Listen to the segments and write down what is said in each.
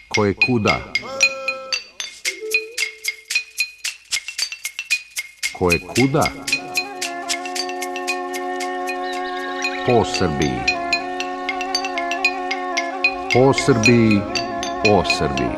Koje kuda? Koje kuda? Po Srbiji. Po Srbiji, o Srbiji.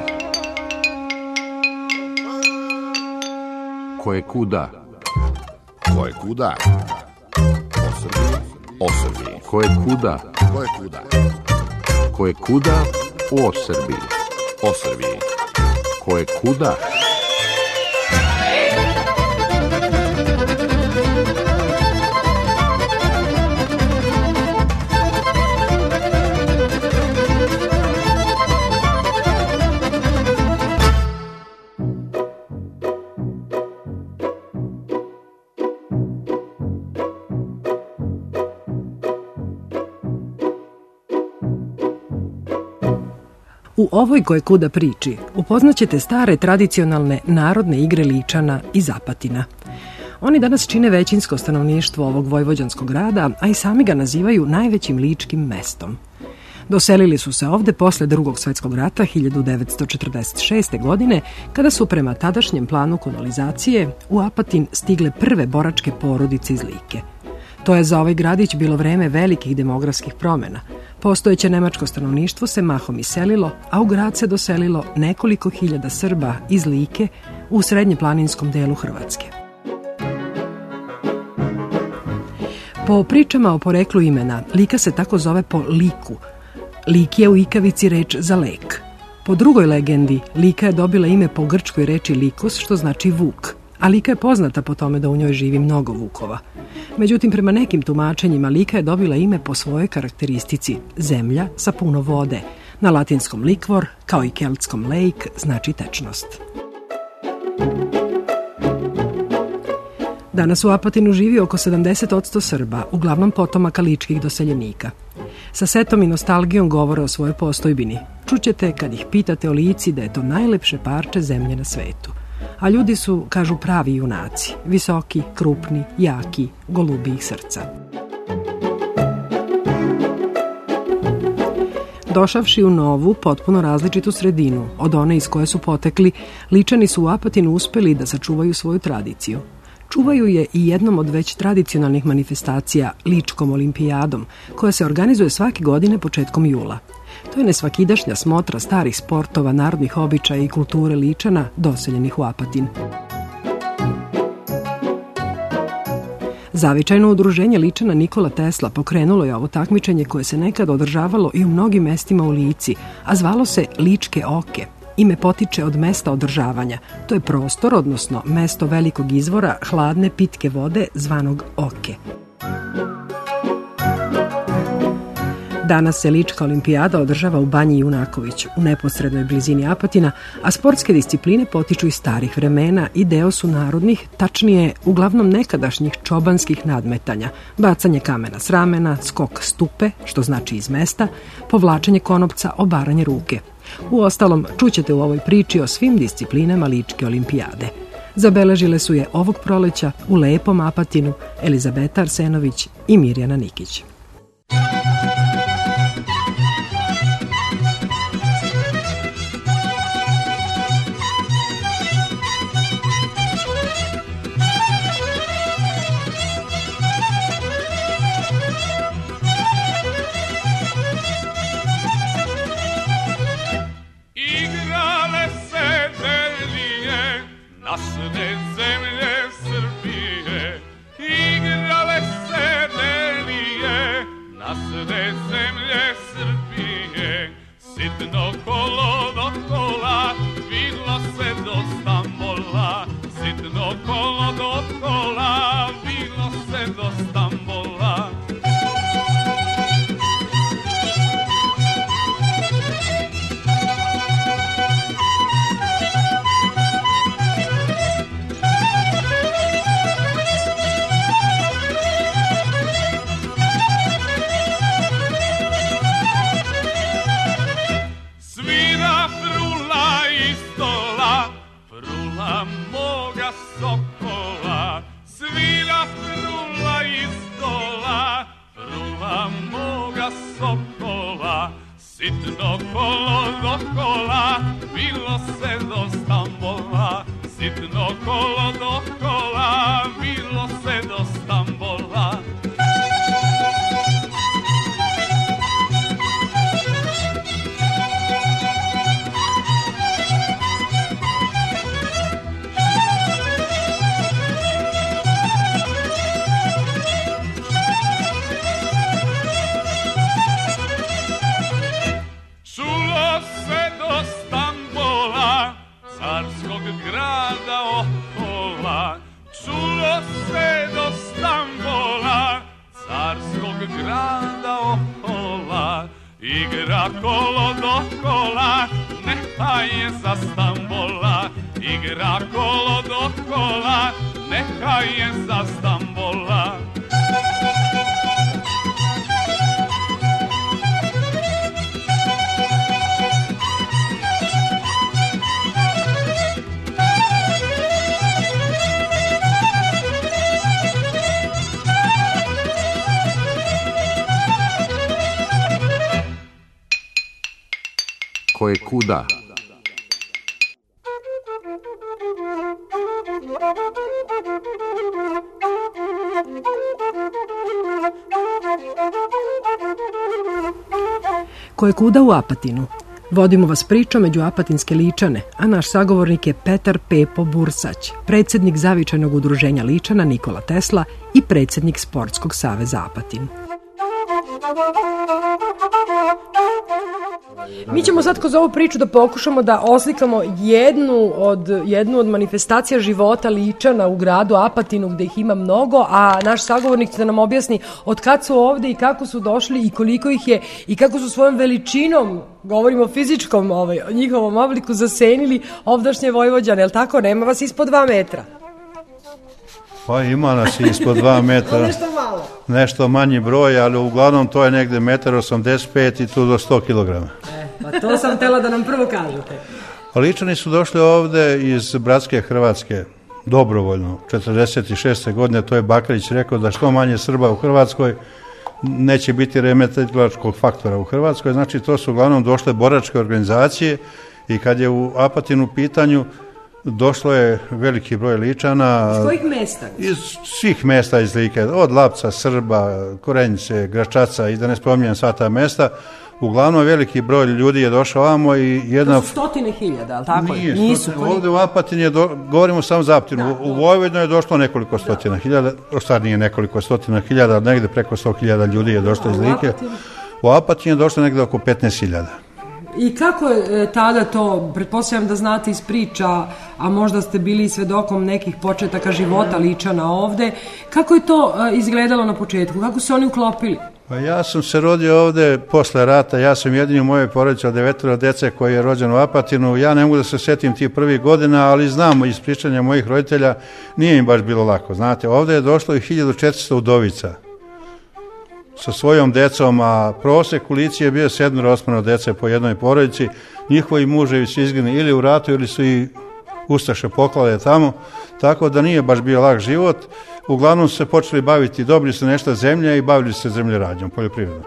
Koje kuda? Koje kuda? O Srbiji, o Srbiji. Koje kuda? Koje kuda? Koje kuda? O Srbiji. O Srbiji. Koje kuda? U ovoj koje kuda priči upoznaćete stare tradicionalne narodne igre Ličana iz Apatina. Oni danas čine većinsko stanovništvo ovog vojvođanskog grada, a i sami ga nazivaju najvećim ličkim mestom. Doselili su se ovde posle Drugog svetskog rata 1946. godine, kada su prema tadašnjem planu kolonizacije u Apatin stigle prve boračke porodice iz Like. To je za ovaj gradić bilo vreme velikih demografskih promena. Postojeće nemačko stanovništvo se mahom iselilo, a u grad se doselilo nekoliko hiljada Srba iz Like u srednjeplaninskom delu Hrvatske. Po pričama o poreklu imena, Lika se tako zove po liku. Lik je u ikavici reč za lek. Po drugoj legendi, Lika je dobila ime po grčkoj reči likos, što znači vuk. A Lika je poznata po tome da u njoj živi mnogo vukova. Međutim, prema nekim tumačenjima, Lika je dobila ime po svojoj karakteristici zemlja sa puno vode. Na latinskom likvor, kao i keltskom lake, znači tečnost. Danas u Apatinu živi oko 70% Srba, uglavnom potomaka ličkih doseljenika. Sa setom i nostalgijom govore o svojoj postojbini. Čućete kad ih pitate o Lici da je to najlepše parče zemlje na svetu. A ljudi su, kažu, pravi junaci, visoki, krupni, jaki, golubijih srca. Došavši u novu, potpuno različitu sredinu, od one iz koje su potekli, Ličani su u Apatinu uspeli da sačuvaju svoju tradiciju. Čuvaju je i jednom od već tradicionalnih manifestacija, Ličkom olimpijadom, koja se organizuje svake godine početkom jula. To je nesvakidašnja smotra starih sportova, narodnih običaja i kulture Ličana doseljenih u Apatin. Zavičajno udruženje Ličana Nikola Tesla pokrenulo je ovo takmičenje koje se nekad održavalo i u mnogim mestima u Lici, a zvalo se Ličke oke. Ime potiče od mesta održavanja. To je prostor, odnosno mesto velikog izvora hladne pitke vode zvanog oke. Danas se Lička olimpijada održava u Banji Junaković, u neposrednoj blizini Apatina, a sportske discipline potiču iz starih vremena i deo su narodnih, tačnije uglavnom nekadašnjih čobanskih nadmetanja, bacanje kamena s ramena, skok stupe, što znači iz mesta, povlačenje konopca, obaranje ruke. Uostalom, čućete u ovoj priči o svim disciplinama Ličke olimpijade. Zabeležile su je ovog proleća u lepom Apatinu Elizabeta Arsenović i Mirjana Nikić. Svira Sitno kolo dokola, bilo se do Stambola. Sitno kolo dokola, bilo se do Stambola. Grada okola, čulo se do Stambola, carskog grada okola. Igra kolo dokola, neka je za Stambola. Igra kolo dokola, neka je za Stambola. Ko je kuda? Ko je kuda u Apatinu? Vodimo vas pričom među apatinske ličane, a naš sagovornik je Petar Pepo Bursać, predsjednik Zavičajnog udruženja ličana Nikola Tesla i predsjednik Sportskog saveza Apatin. Mi ćemo sad kroz ovu priču da pokušamo da oslikamo jednu od manifestacija života ličana u gradu Apatinu, gde ih ima mnogo, a naš sagovornik će da nam objasni od kad su ovde i kako su došli i koliko ih je i kako su svojom veličinom, govorimo o fizičkom njihovom obliku, zasenili ovdašnje Vojvođane, jel tako? Nema vas ispod 2 metra. Pa ima nas ispod 2 metra. Nešto malo. Nešto manji broj, ali uglavnom to je negde 1,85 m i tu do 100 kg. Pa to sam htjela da nam prvo kažete. Ličani su došli ovde iz bratske Hrvatske, dobrovoljno, 46. godine, to je Bakarić rekao da što manje Srba u Hrvatskoj, neće biti remetilačkog faktora u Hrvatskoj, znači to su uglavnom došle boračke organizacije i kad je u Apatinu pitanju, došlo je veliki broj ličana. Iz kojih mesta? Iz svih mesta iz Like, od Lapca, Srba, Korenjice, Gračaca i da ne spominjem sva ta mesta. Uglavnom veliki broj ljudi je došao ovamo i jedna... To su 100.000, ali tako? Nisu. Ovdje u Apatinu govorimo samo za Apatinu, u Vojvodinu je došlo nekoliko stotina hiljada, stvar nije nekoliko stotina hiljada, negde preko 100.000 ljudi je došlo iz Like. U Apatinu je došlo negde oko 15.000. I kako je tada to, pretpostavljam da znate iz priča, a možda ste bili svedokom nekih početaka života ličana ovde, kako je to izgledalo na početku, kako su oni uklopili? Pa ja sam se rodio ovde posle rata, ja sam jedini u mojoj porodici od 9 dece koji je rođen u Apatinu, ja ne mogu da se setim tih prvih godina, ali znamo iz pričanja mojih roditelja, nije im baš bilo lako, znate, ovde je došlo i 1400 udovica sa svojom decom, a prosek u Lici je bio 7-8 dece po jednoj porodici, njihovi muževi su izginuli ili u ratu ili su i ustaše poklale tamo, tako da nije baš bio lak život. Uglavnom su se počeli baviti, dobili su nešto zemlje i bavili se zemljoradnjom, poljoprivredom.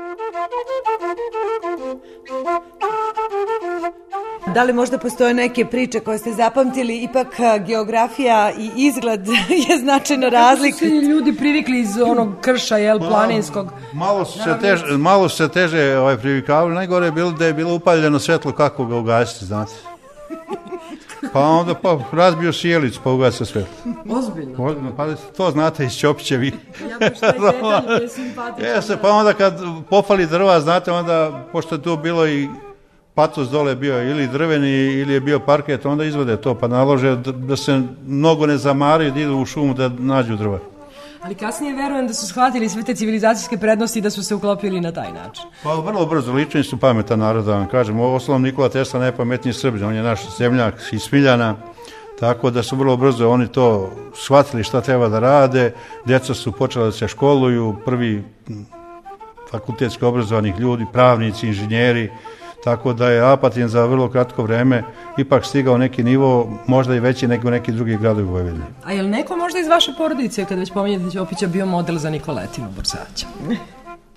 Da li možda postoje neke priče koje ste zapamtili, ipak geografija i izgled je značajno razlika. Svi ljudi privikli iz onog krša, planinskog. Malo su se teže privikavali, najgore je bilo da je bilo upaljeno svetlo, kako ga ugasiti, znate. Pa onda razbio sjelicu pa ugasio svetlo. Ozbiljno? Pa to znate iz Ćopićevi. Ja baš taj detalj je simpatičan. Pa onda kad popali drva, znate, onda, pošto je tu bilo i patos dole bio ili drveni ili je bio parket, onda izvode to, pa nalože da se mnogo ne zamaraju, da idu u šumu da nađu drva. Ali kasnije verujem da su shvatili sve te civilizacijske prednosti i da su se uklopili na taj način. Pa vrlo brzo, ličani su pametan narod, da vam kažem. Osnovom Nikola Tesla najpametniji Srbin, on je naš zemljak iz Smiljana, tako da su vrlo brzo oni to shvatili šta treba da rade, djeca su počela da se školuju, prvi fakultetski obrazovanih ljudi, pravnici, inženjeri, tako da je Apatin za vrlo kratko vreme ipak stigao neki nivo, možda i veći nego neki drugi gradovi u Vojvodini. A je li neko možda iz vaše porodice, kada već pominjete Ćopića, bio model za Nikoletinu Bursaća?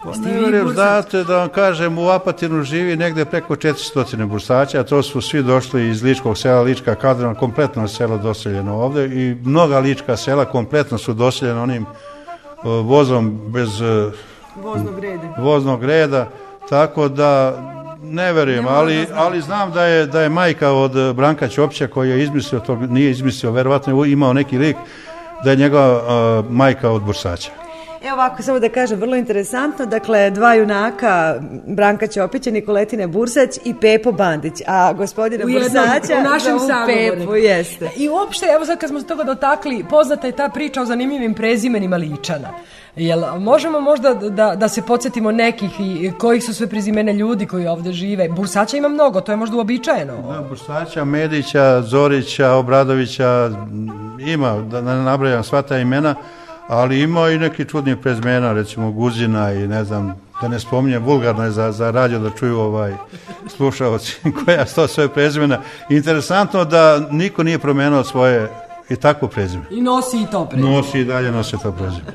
Ne vjerujem, znate, da vam kažem, u Apatinu živi negde preko 400 Bursaća, a to su svi došli iz Ličkog sela, Lička Kadrana, kompletno selo doseljeno ovde i mnoga lička sela kompletno su doseljena onim vozom bez voznog reda, tako da ne verujem, ali znam da je majka od Branka Ćopića koji je izmislio to, nije izmislio, verovatno je imao neki lik, da je njegova majka od Bursaća. Evo ovako, samo da kažem, vrlo interesantno, dakle, dva junaka, Branka Ćopića, Nikoletine Bursać i Pepo Bandić, a gospodina Bursaća u našem Pepu, jeste. I uopšte, evo sad kad smo se toga dotakli, poznata je ta priča o zanimljivim prezimenima Ličana. Jel možemo možda da se podsjetimo nekih i kojih su sve prezimene ljudi koji ovde žive? Bursaća ima mnogo, to je možda uobičajeno. Da, Bursaća, Medića, Zorića, Obradovića, ima, da ne nabrajam sva ta imena, ali ima i neki čudni prezimena, recimo Guzina i ne znam, da ne spominjem, vulgarno je za radio da čuju slušaoci koja su to sve prezimena. Interesantno da niko nije promenio svoje i takvo prezime. I nosi i to prezime. Nosi i dalje nosi to prezime.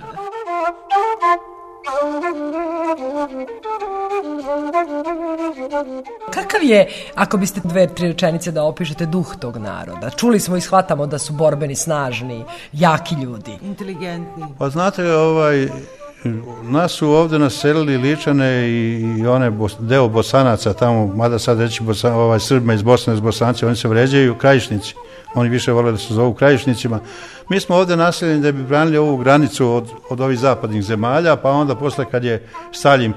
Kakav je, ako biste 2-3 rečenice da opišete, duh tog naroda? Čuli smo i shvatamo da su borbeni, snažni, jaki ljudi. Inteligentni. Pa znate, nas su ovde naselili Ličane i one deo Bosanaca tamo, mada sad reći Srbima iz Bosne, iz Bosanci, oni se vređaju, Krajišnici. Oni više vole da se zovu Krajišnicima. Mi smo ovde naseljeni da bi branili ovu granicu od ovih zapadnih zemalja, pa onda posle kad je Staljin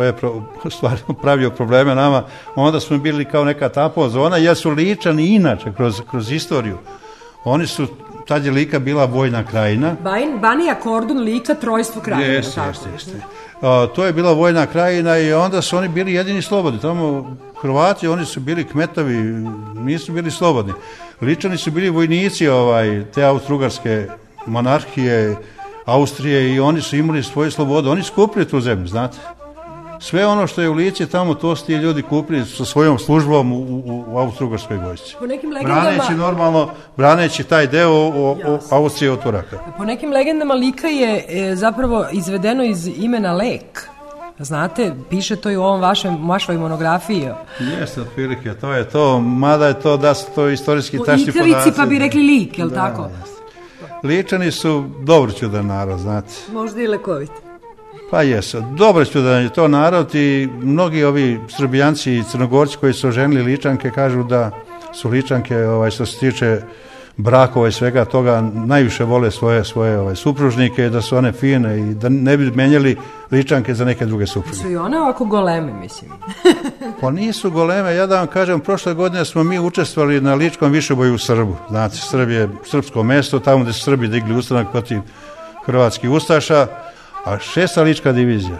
pravio probleme nama, onda smo bili kao neka tampon zona, jer su Ličani inače kroz istoriju. Oni su, tad je Lika bila vojna krajina. Banija, Kordun, Lika, Trojstvo, krajina. Jeste. To je bila vojna krajina i onda su oni bili jedini slobodni. Tamo Hrvati, oni su bili kmetovi, nisu bili slobodni. Ličani su bili vojnici te austrougarske monarhije, Austrije i oni su imali svoju slobodu. Oni su kupili tu zemlju, znate. Sve ono što je u Lici tamo, to su ti ljudi kupili sa svojom službom u austrougarskoj vojsci. Po nekim legendama... Braneći taj deo Austrije od Turaka. Po nekim legendama Lika je zapravo izvedeno iz imena Lek. Znate, piše to i u ovom vašoj monografiji. Jeste, otprilike, to je to, mada je to da su to istorijski tačni podaci. U Ikavici pa bi rekli Lik, je li tako? Jeste. Ličani su dobroćudan narod, znate. Možda i lekovit. Pa jesu, dobroćudan je to narod i mnogi ovi Srbijanci i Crnogorci koji su oženili Ličanke kažu da su Ličanke, što se tiče brakova i svega toga, najviše vole svoje supružnike, da su one fine i da ne bi menjali Ličanke za neke druge supruge. Su i one ovako goleme, mislim? Pa nisu goleme, ja da vam kažem, prošle godine smo mi učestvovali na Ličkom višeboju u Srbu. Znate, Srb je srpsko mesto, tamo gde su Srbi digli ustanak protiv hrvatskih ustaša, a 6. lička divizija,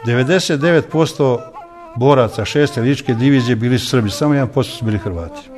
99% boraca 6. ličke divizije bili su Srbi, samo 1% su bili Hrvati.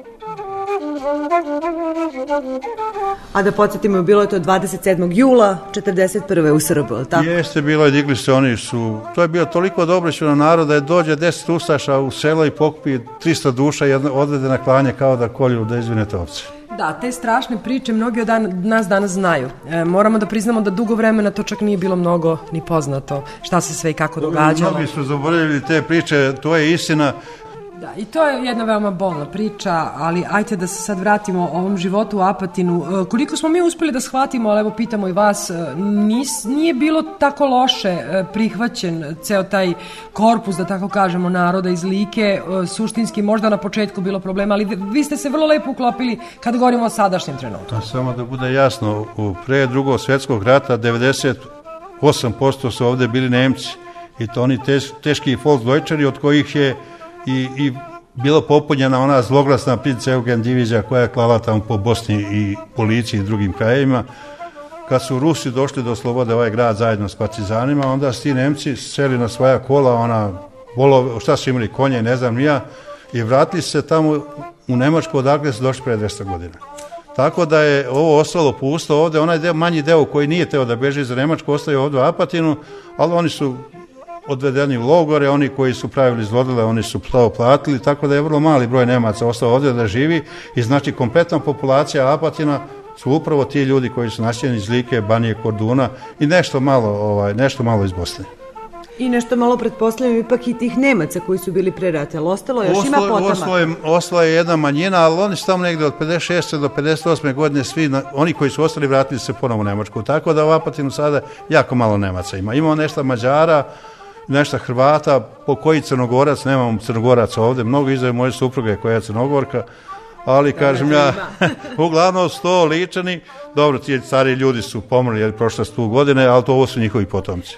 A da podsjetimo, bilo je to 27. jula 1941. u Srbu, tako? Jeste, bilo je, digli se, to je bilo toliko dobroćudan narod da je dođe 10 ustaša u selo i pokupi 300 duša i odvede na klanje kao da kolju, da izvinete ovce. Da, te strašne priče mnogi od nas danas znaju. Moramo da priznamo da dugo vremena to čak nije bilo mnogo ni poznato šta se sve i kako događalo. Mnogi su zaboravili te priče, to je istina. Da, i to je jedna veoma bolna priča, ali ajte da se sad vratimo ovom životu u Apatinu. Koliko smo mi uspeli da shvatimo, ali evo pitamo i vas, nije bilo tako loše prihvaćen ceo taj korpus, da tako kažemo, naroda iz Like. Suštinski možda na početku bilo problema, ali vi ste se vrlo lepo uklopili kad govorimo o sadašnjem trenutku. Samo da bude jasno, pre Drugog svjetskog rata 98% su ovde bili Nemci i to oni teški Volksdeutscheri od kojih je i bilo popunjena ona zloglasna Princ Eugen divizija koja je klala tamo po Bosni i po Lici i drugim krajevima. Kad su Rusi došli da oslobode ovaj grad zajedno s partizanima, onda su ti Nemci seli na svoja kola, šta su imali, konje, ne znam ni ja, i vratili se tamo u Nemačku odakle su došli pre 200 godina. Tako da je ovo ostalo pusto ovde, onaj manji deo koji nije teo da beži za Nemačku ostaje ovde u Apatinu, ali oni su odvedeni u logore, oni koji su pravili zlodele, oni su to platili, tako da je vrlo mali broj Nemaca ostao ovdje da živi i znači kompletna populacija Apatina su upravo ti ljudi koji su naseljeni iz Like, Banije, Korduna i nešto malo iz Bosne. I nešto malo pretpostavljam ipak i tih Nemaca koji su bili pre rata, ali ostalo još ima potomak. Ostala je jedna manjina, ali oni su tamo negde od 56. do 58. godine svi, oni koji su ostali vratili se ponovo u Nemačku, tako da u Apatinu sada jako malo Nemaca ima. Imamo nešto Mađara, nešto Hrvata, po koji Crnogorac, nemamo Crnogoraca ovde, mnogo izdaju moje supruge koja je Crnogorka, ali kažem ja, uglavnom 100 Ličani, dobro, ti stari ljudi su pomrli, jer prošle 100 godine, ali to ovo su njihovi potomci.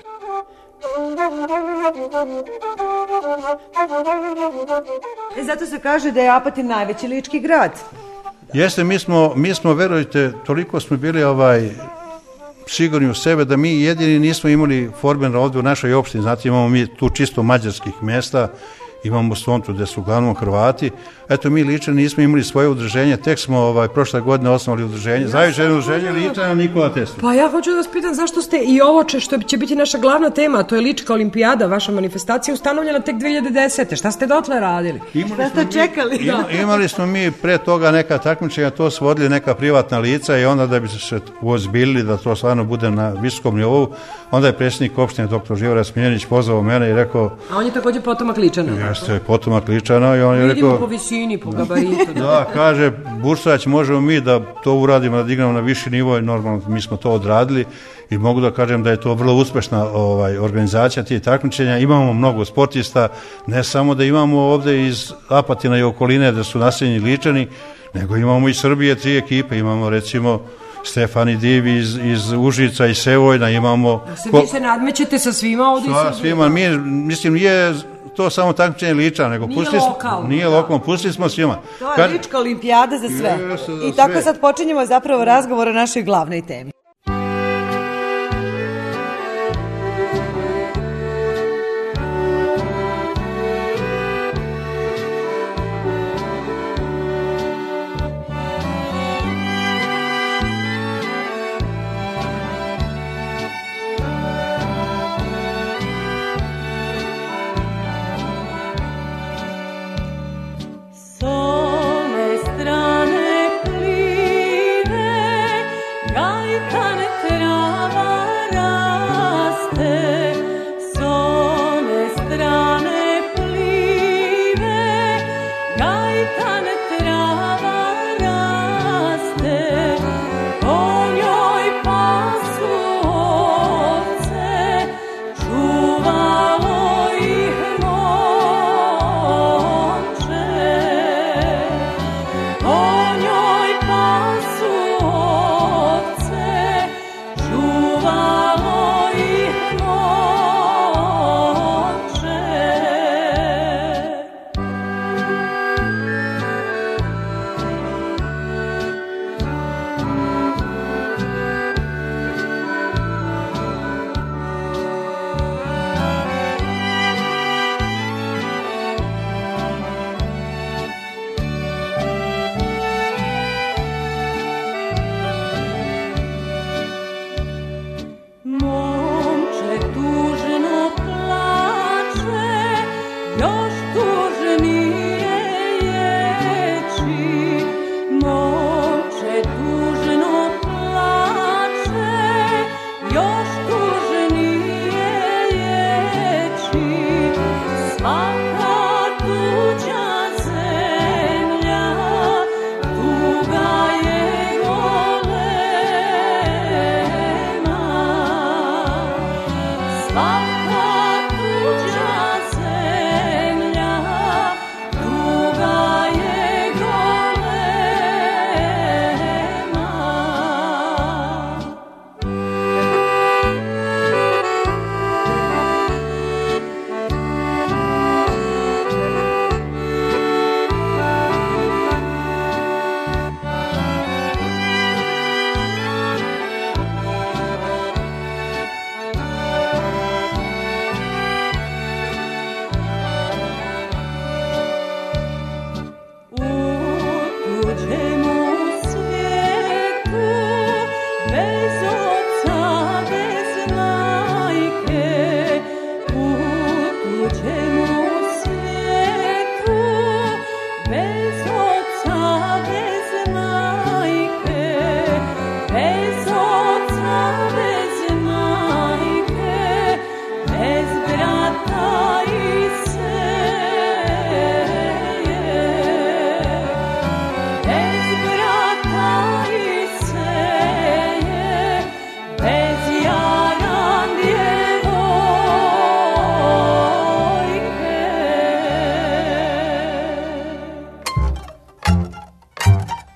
Zato se kaže da je Apatin najveći lički grad. Jeste, mi smo, verujte, toliko smo bili sigurni u sebe da mi jedini nismo imali formen ovde u našoj opštini, znate, imamo mi tu čisto mađarskih mesta, imamo Stontu gde su uglavnom Hrvati. Eto, mi Ličani nismo imali svoje udruženje, tek smo prošle godine osnovali udruženje, zavičajno udruženje Ličana Nikola Tesla. Pa ja hoću da vas pitam zašto ste i ovo što će biti naša glavna tema, to je Lička olimpijada, vaša manifestacija ustanovljena tek 2010. Šta ste dotle radili? Šta ste čekali? Imali smo mi pre toga neka takmičenja, to su vodili neka privatna lica i onda da bi se ozbiljili da to stvarno bude na visokom nivou, onda je predsjednik opštine dr. Živora Smiljanić pozvao mene i rekao... A on je takođe potomak Ličana. Jeste, potomak Ličana i on je rekao... Vidimo po visini, po gabaritu. Da, kaže, Bursać, možemo mi da to uradimo, da dignemo na viši nivo i normalno mi smo to odradili i mogu da kažem da je to vrlo uspešna organizacija tih takmičenja. Imamo mnogo sportista, ne samo da imamo ovde iz Apatina i okoline da su naseljeni Ličani, nego imamo i Srbije 3 ekipe, imamo recimo Stefani Div iz Užica i Sevojna, imamo... Vi se nadmećete sa svima ovde iz Srbije? Sa svima, mislim, nije to samo takmičenje Ličana, nego nije lokalno, pustili smo svima. To je Lička olimpijada za sve. I tako sad počinjemo zapravo razgovor o našoj glavnoj temi. Strane klive, gajka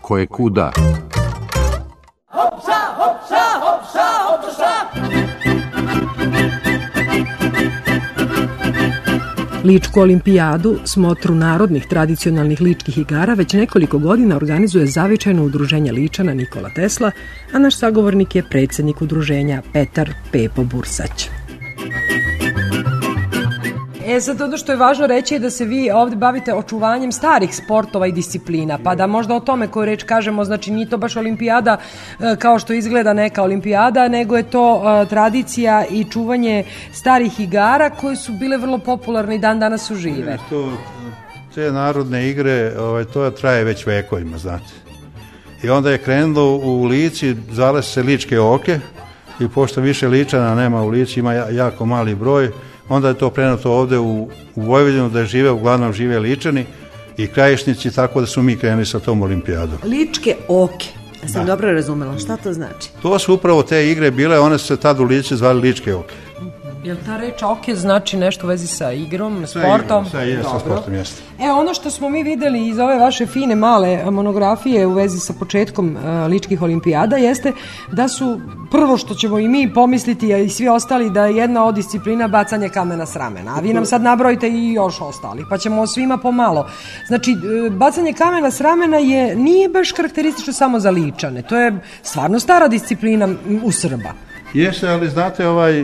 Koje kuda? Ličku olimpijadu, smotru narodnih tradicionalnih ličkih igara, već nekoliko godina organizuje zavičajno udruženje Ličana Nikola Tesla, a naš sagovornik je predsjednik udruženja Petar Pepo Bursać. Sad ono što je važno reći je da se vi ovde bavite očuvanjem starih sportova i disciplina, pa da možda o tome koju reč kažemo, znači nije to baš olimpijada kao što izgleda neka olimpijada, nego je to tradicija i čuvanje starih igara koje su bile vrlo popularne i dan danas su žive. Te narodne igre, to traje već vekovima, znate. I onda je krenulo u Lici, zale se Ličke oke i pošto više Ličana nema u Lici, ima jako mali broj, onda je to prenuto ovde u Vojvodinu da uglavnom žive Ličani i Krajišnici, tako da su mi krenuli sa tom olimpijadom. Ličke oke, ja sam dobro razumela, šta to znači? To su upravo te igre bile, one su se tad u Lici zvali Ličke oke. Jel ta reč oke znači nešto u vezi sa igrom, sportom? Sa sportom, jeste. Ono što smo mi videli iz ove vaše fine male monografije u vezi sa početkom Ličkih olimpijada jeste da su, prvo što ćemo i mi pomisliti, a i svi ostali, da je jedna od disciplina bacanje kamena s ramena. A vi nam sad nabrojite i još ostali, pa ćemo svima pomalo. Znači, bacanje kamena s ramena nije baš karakteristično samo za Ličane. To je stvarno stara disciplina u Srba. Jeste, ali znate,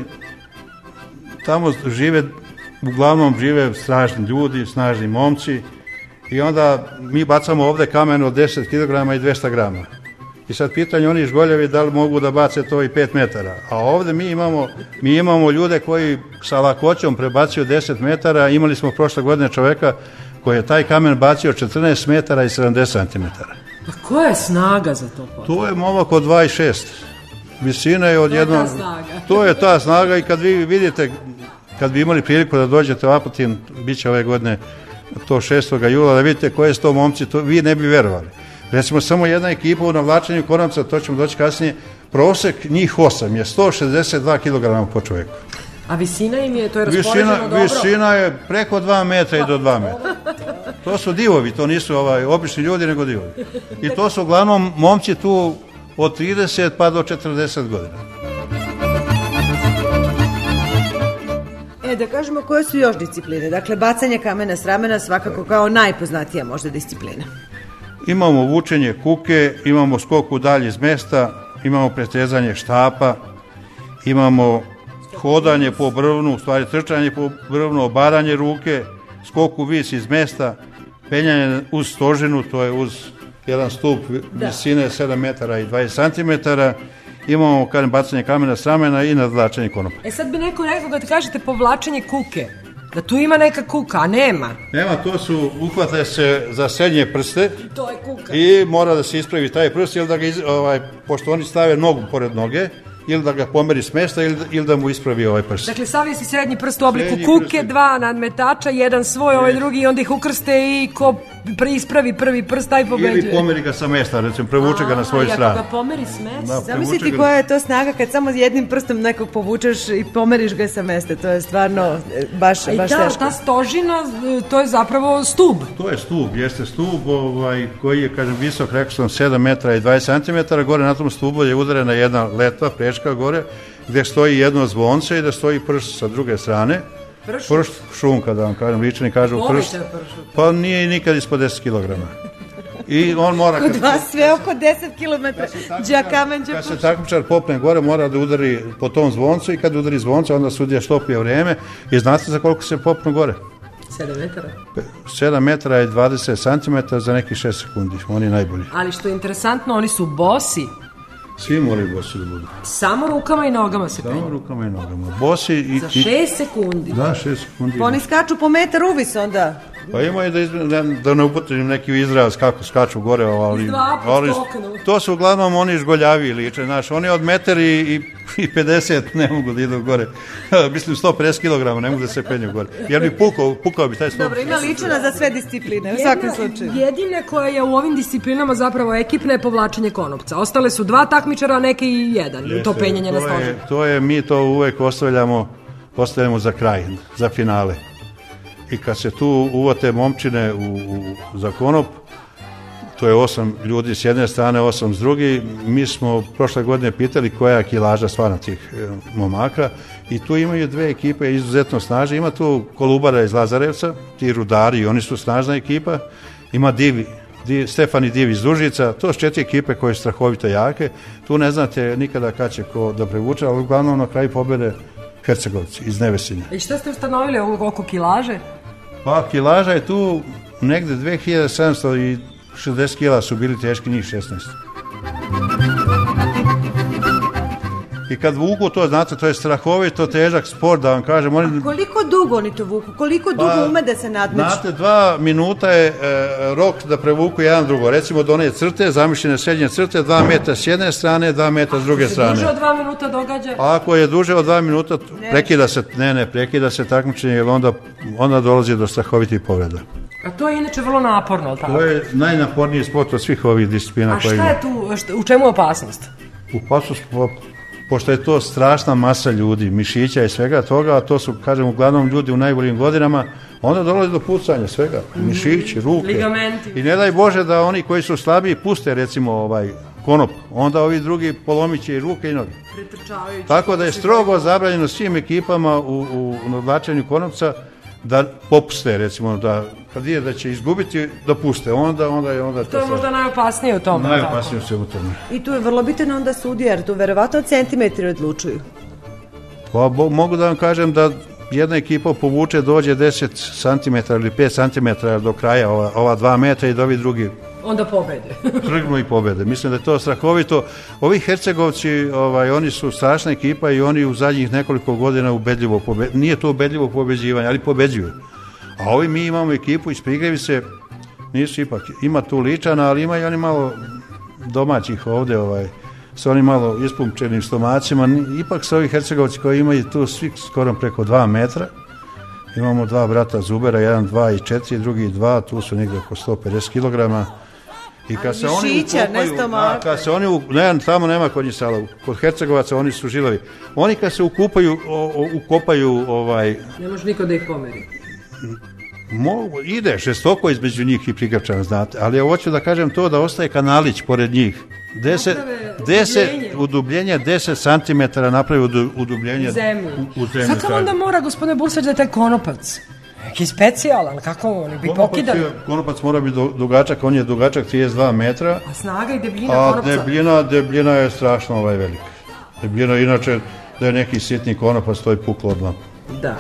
tamo uglavnom žive snažni ljudi, snažni momci i onda mi bacamo ovde kamen od 10 kg i 200 grama. I sad pitanje oni žgoljevi da li mogu da bace to i 5 metara. A ovde mi imamo ljude koji sa lakoćom prebacuju 10 metara. Imali smo prošle godine čoveka koji je taj kamen bacio 14 metara i 70 cm. Pa koja je snaga za to? To je momak od 2,6. Visina je od jednog... To je ta snaga i kad vi vidite, kad bi imali priliku da dođete u Apatin, bit će ove godine to 6. jula, da vidite koje su to momci, to vi ne bi verovali. Recimo, samo jedna ekipa u navlačenju konopca, to ćemo doći kasnije, prosek njih 8 je 162 kg po čoveku. A visina im je, to je raspoređeno dobro? Visina je preko 2 metra i do 2 metra. To su divovi, to nisu obični ljudi, nego divovi. I to su uglavnom momci tu od 30 pa do 40 godina. Da kažemo koje su još discipline. Dakle, bacanje kamena s ramena svakako kao najpoznatija možda disciplina. Imamo vučenje kuke, imamo skok u dalj iz mesta, imamo pretezanje štapa, imamo hodanje po brvnu, u stvari trčanje po brvnu, obaranje ruke, skok u vis iz mesta, penjanje uz stožinu, to je uz jedan stup visine 7 metara i 20 cm, imamo bacanje kamena s ramena i nadvlačenje konopa. Sad bi neko rekao da ti kažete povlačenje kuke, da tu ima neka kuka, a nema. Nema, to su, uhvate se za srednje prste. To je kuka. I mora da se ispravi taj prst, ili da ga, pošto oni stave nogu pored noge, ili da ga pomeri s mesta ili da mu ispravi ovaj prst. Dakle, savije si srednji prst u obliku kuke, dva nadmetača, jedan svoj, ovaj drugi i onda ih ukrste i ko ispravi prvi prst, taj pobeđuje. Ili pomeri ga sa mesta, recimo, prevuče ga na svoju stranu. Ako ga pomeri s mesta. Zamisliti koja je to snaga kad samo jednim prstom nekog povučeš i pomeriš ga sa mesta, to je stvarno baš teško. I ta stožina, to je zapravo stub. To je stub, jeste stub koji je, kažem, visok, rekao sam, 7 metara i 20 cm, gore na tom stubu je udarena jedna letva, prečka gore, gde stoji jedno zvonce i da stoji pršt sa druge strane. Pršt, šunka, da vam kažem, Ličani kažu pršt. Pa nije nikad ispod 10 kg. I on mora... Kod vas sve oko 10 km. Kad se takmičar popne gore, mora da udari po tom zvoncu i kad udari zvonce, onda sudija štopuje vreme. I znate za koliko se popnu gore? 7 metara? 7 metara i 20 cm za nekih 6 sekundi. Oni najbolji. Ali što je interesantno, oni su bosi. Svi moraju bosi da budu. Samo rukama i nogama se penju? Samo rukama i nogama. Bosi i... Za 6 sekundi? Da, 6 sekundi. Pa oni skaču po metar uvis onda? Pa imaju da ne upotrebim neki izraz kako skaču gore, ali to su uglavnom oni žgoljavi Liče, znaš, oni od metar i 50 ne mogu da idu gore, mislim 150 kg ne mogu da se penju gore, jer bi pukao bi taj stop. Dobro, ima Ličana za sve discipline, u svakom slučaju. Jedine koja je u ovim disciplinama zapravo ekipna je povlačenje konopca, ostale su 2 takmičara, a neke i jedan, to penjanje na stožinu. Mi to uvek ostavljamo za kraj, za finale. I kad se tu uvote momčine za konop, to je 8 ljudi s jedne strane, 8 s druge. Mi smo prošle godine pitali koja je kilaža stvarno tih momaka i tu imaju dve ekipe izuzetno snažne. Ima tu Kolubara iz Lazarevca, ti rudari i oni su snažna ekipa. Ima Stefan i Div iz Dužica, to su 4 ekipe koje su strahovito jake. Tu ne znate nikada kad će ko da prevuče, ali uglavnom na kraju pobede Hercegovci iz Nevesinja. I šta ste ustanovili oko kilaže? Pa kilaža je tu negde 2760 kila su bili teški, njih 16. I kad vuku to, znate, to je strahovito težak sport, da vam kažem. A koliko dugo oni to vuku? Koliko dugo ume da se nadmeću? Znate, 2 minuta je rok da prevuku jedan drugo. Recimo do one crte, zamišljene srednje crte, 2 metra s jedne strane, 2 metra s druge strane. Ako se duže od 2 minuta događa? Ako je duže od 2 minuta, prekida se takmičenje, jer onda dolazi do strahovitih povreda. A to je inače vrlo naporno, tako? To je najnaporniji sport od svih ovih disciplina. A šta je tu, u čemu je opasnost? Opasnost, pošto je to strašna masa ljudi, mišića i svega toga, a to su, kažem, uglavnom ljudi u najboljim godinama, onda dolazi do pucanja svega, mišići, ruke. Ligamenti. I ne daj Bože da oni koji su slabiji puste, recimo, konop, onda ovi drugi polomiće i ruke i noge. Pretrčavajući. Tako da je strogo zabranjeno svim ekipama u nadvlačenju konopca da popuste, recimo, da kad je da će izgubiti, da puste, onda to je možda najopasnije u tome. Najopasnije u svemu tome. I tu je vrlo bitan onda sudija, jer tu verovatno centimetri odlučuju. Pa mogu da vam kažem da jedna ekipa povuče, dođe 10 cm ili 5 cm do kraja ova 2 metra i da ovi drugi onda pobede. Trgnu i pobede. Mislim da je to strahovito. Ovi Hercegovci, oni su strašna ekipa i oni u zadnjih nekoliko godina ubedljivo pobeđuju. Nije to ubedljivo pobeđivanje, ali pobeđuju. A ovi mi imamo ekipu iz Prigrevice, nisu ipak, ima tu Ličana, ali ima i oni malo domaćih ovde, sa onim malo ispumčenim stomacima. Ipak su ovi Hercegovci koji imaju tu svi skoro preko 2 metra. Imamo 2 brata Zubera, jedan 2 i 4, drugi 2, tu su negdje oko 150 kilograma. I kad se oni ukupaju, tamo nema kod njih sala, kod Hercegovaca oni su žilavi. Oni kad se ukopaju, ne može niko da ih pomeri. Ide žestoko između njih i Prigravčana, znate, ali ja hoću da kažem to da ostaje kanalić pored njih. 10 udubljenja, 10 cm napravi udubljenje u zemlju. Kako onda mora, gospodine Bursać, da je taj konopac? Neki specijalan, kako oni bi pokidali? Konopac mora biti dugačak, on je dugačak 32 metra. A snaga i debljina konopca? A debljina je strašno velika. Debljina, inače, da je neki sitni konopac, to je puklo odmah. Da.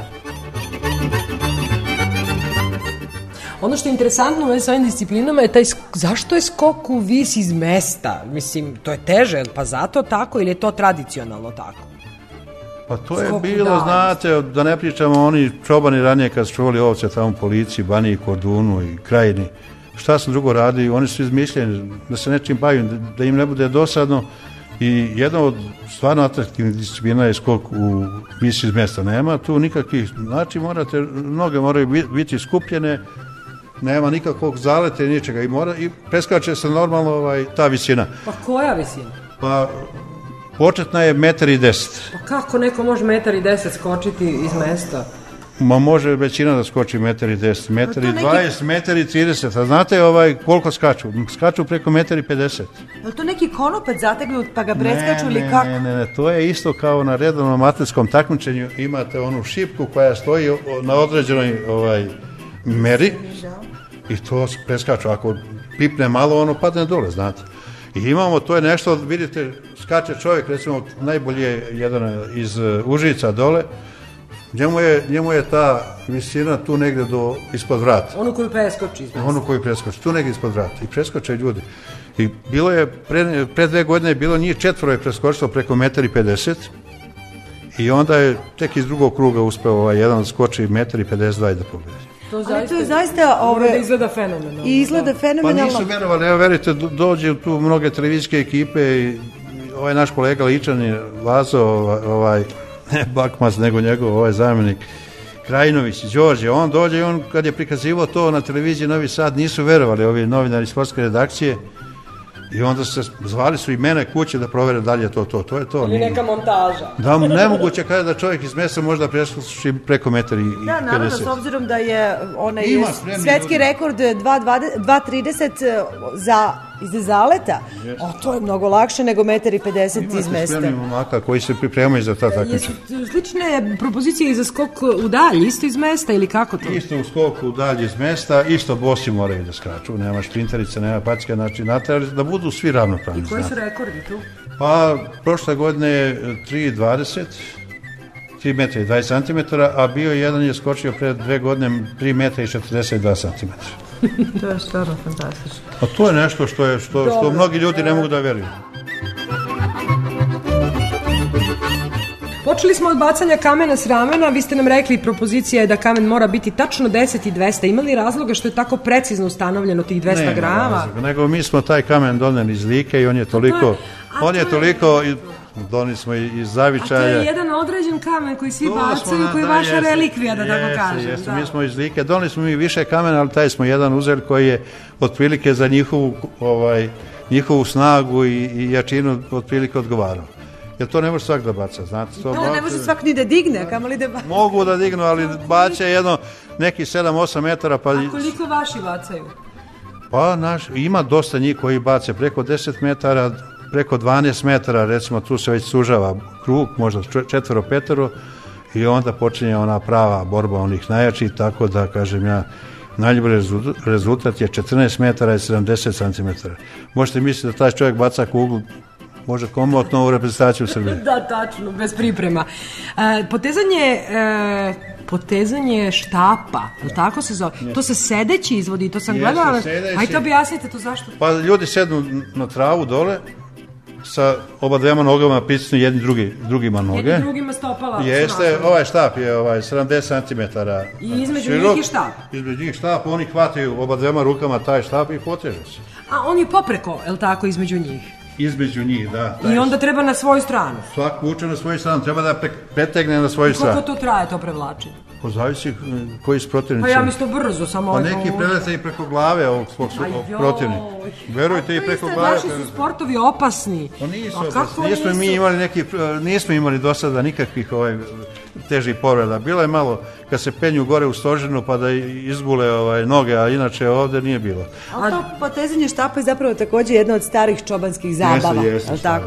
Ono što je interesantno u vezi s ovim disciplinama je zašto je skok u vis iz mesta? Mislim, to je teže, pa zato tako ili je to tradicionalno tako? Pa to je bilo, znate, da ne pričamo oni čobani ranije kad su čuvali ovce tamo u Policiji, Baniji, Kordunu i Krajini. Šta su drugo radili? Oni su izmišljeni da se nečim bavim, da im ne bude dosadno. I jedna od stvarno atraktivnih disciplina je skok u vis iz mesta. Nema tu nikakvih, znači noge moraju biti skupljene, nema nikakvog zaleta i ničega i preskače se normalno ta visina. Pa koja visina? Pa početna je 1,10 m. Pa kako neko može 1,10 m skočiti iz mesta? Ma može većina da skoči 1,10 m, 1,20 m, 1,30 m. A znate koliko skaču? Skaču preko 1,50 m. Je li to neki konopac zategnut pa ga preskaču ili kako? Ne, to je isto kao na redovnom atletskom takmičenju. Imate onu šipku koja stoji na određenoj meri i to preskaču. Ako pipne malo, ono padne dole, znate. I imamo, to je nešto, vidite, skače čovjek, recimo, najbolje jedan iz Užica dole, njemu je ta visina tu negdje ispod vrata. Onu koju preskoči iz mesta. Onu koju preskoči, tu negdje ispod vrata. I preskoče ljudi. I bilo je, pre 2 godine je bilo njih 4 je preskočilo preko 1,50 m i onda je tek iz drugog kruga uspeo jedan da skoči 1,52 m i da pobedi. Ali to je zaista mora da izgleda fenomenalno. I izgleda fenomenalno. Pa nisu verovali, evo verujte, dođe tu mnoge televizijske ekipe i ovaj naš kolega Ličani, Lazo, Bakmas, nego njegov zamjenik Krajinović, Đorđe, on dođe i on kad je prikazivao to na televiziji Novi Sad, nisu verovali ovi novinari sportske redakcije I onda zvali su i mene kuće da provere da li je to je to. Ili neka montaža. Da, nemoguće kada da čovjek iz mesa možda prešli preko 1,50 m. Da, naravno, s obzirom da je onaj svetski rekord 2,30 iz zaleta, to je mnogo lakše nego 1,50 m iz mesta. Imate spremni momaka koji se pripremaju za ta takmičenja. Slične propozicije i za skok u dalj, isto iz mesta ili kako to? Isto u skoku u dalj iz mesta, isto bosi moraju da skaču, nema šprinterice, nema packe, znači naterali da budu svi ravnopravni. I koji su rekordi tu? Pa, prošle godine je 3,20, 3 metra i 20 cm, a bio jedan je skočio pre 2 godine 3 metra i 42 cm. To je stvarno fantastično. A to je nešto što mnogi ljudi ne mogu da veruju. Počeli smo od bacanja kamena s ramena, vi ste nam rekli, propozicija je da kamen mora biti tačno 10 i 200. Ima li razloga što je tako precizno ustanovljeno tih 200 grama? Nema razloga, nego mi smo taj kamen doneli iz Like i on je toliko, doneli smo iz Zavičaja. A to je jedan određen kamen koji svi bacaju, koji je vaša relikvija, da tako kažem. Jeste, mi smo iz Like, doneli smo mi više kamena, ali taj smo jedan uzeli koji je otprilike za njihovu snagu i jačinu otprilike odgovarao. Jer to ne može svak da baca, znate. To ne može svak ni da digne, kamoli da baca. Mogu da dignu, ali baca neki 7-8 metara. Pa... A koliko vaši bacaju? Pa, ima dosta njih koji bace preko 10 metara, preko 12 metara, recimo tu se već sužava krug, možda 4-5, i onda počinje ona prava borba onih najjačih, tako da, kažem ja, najbolji rezultat je 14 metara i 70 cm. Možete misliti da taj čovjek baca kuglu, može komotno ovu reprezentaciju u Srbiji. Da, tačno, bez priprema. Potezanje štapa, tako se zove. To se sedeći izvodi, to sam gledala. Hajde objasnite to zašto. Pa ljudi sednu na travu dole, sa oba dvema nogama pritisnu jedni drugima noge. Jedni drugima stopala. Jeste, ovaj štap je 70 cm. I između njih i štap. Između njih štap, oni hvataju oba dvema rukama taj štap i potežu se. A on je popreko, je li tako, između njih? Između njih, da. I onda treba na svoju stranu? Svak vuče na svoju stranu, treba da pretegne na svoju stranu. Koliko to traje, to prevlačenje? Po zavisi koji su protivnici. Pa ja mislim brzo, samo... Pa neki prelete i preko glave ovog svog protivnika. Verujte i preko glave. Vaši su sportovi opasni. Pa nisu opasni. Nismo imali do sada nikakvih težih povreda. Bilo je malo kad se penju gore u stožernu pa da izgule noge, a inače ovde nije bilo. A to potezanje štapa je zapravo takođe jedna od starih čobanskih zabava. Jeste, tako?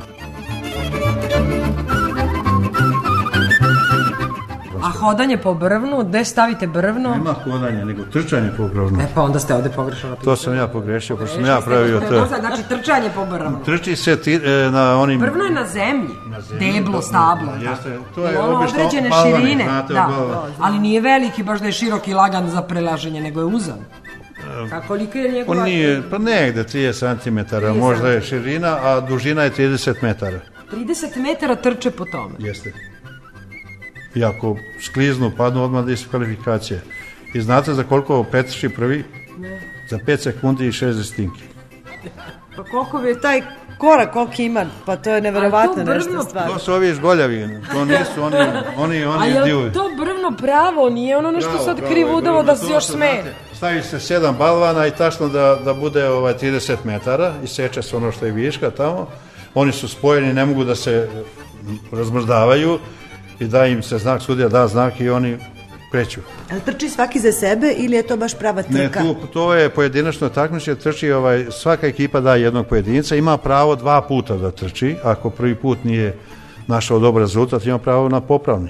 A hodanje po brvnu, gde stavite brvno? Nema hodanja, nego trčanje po brvnu. Pa onda ste ovde pogrešno napisali. To sam ja pogrešio, pošto sam ja pravio to. Znači trčanje po brvnu. Trči se na onim... Brvno je na zemlji, deblo, stablo. Jeste, to je ono obično određene širine, ali nije veliki, baš da je širok i lagan za prelaženje, nego je uzan. Koliko je njegova... Pa negde 30 cm, možda je širina, a dužina je 30 metara. 30 metara trče po tome? Jeste. I ako skliznu, padnu odmah diskvalifikacije. I znate za koliko pretrči prvi? Ne. Za 5 sekundi i 6 desetinki. Pa koliko je taj korak, koliko ima? Pa to je neverovatno nešto stvar. To su ovi izgoljavini, to nisu oni divovi. A je to brvno pravo? Nije ono nešto sad krivudavo da se još sme? Stavi se 7 balvana i tačno da bude 30 metara i seče se ono što je viška tamo. Oni su spojeni, ne mogu da se razmrdavaju i da im se znak, sudija da znak i oni kreću. Ali trči svaki za sebe ili je to baš prava trka? Ne, to je pojedinačno takmičenje, trči svaka ekipa da jednog pojedinca, ima pravo 2 puta da trči, ako prvi put nije našao dobar rezultat, ima pravo na popravni.